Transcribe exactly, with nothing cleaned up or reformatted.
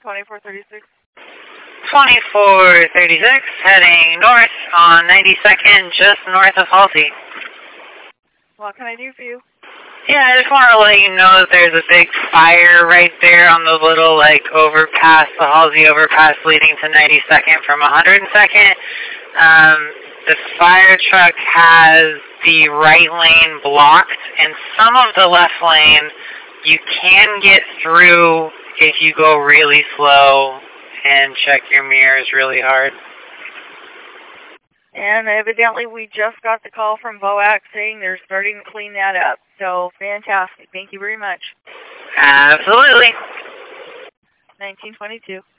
twenty-four thirty-six. twenty-four thirty-six, heading north on ninety-second, just north of Halsey. What can I do for you? Yeah, I just want to let you know that there's a big fire right there on the little, like, overpass, the Halsey overpass leading to ninety-second from one hundred second. Um, the fire truck has the right lane blocked, and some of the left lane you can get through if you go really slow and check your mirrors really hard. And evidently we just got the call from V O A C saying they're starting to clean that up. So fantastic. Thank you very much. Absolutely. nineteen twenty-two.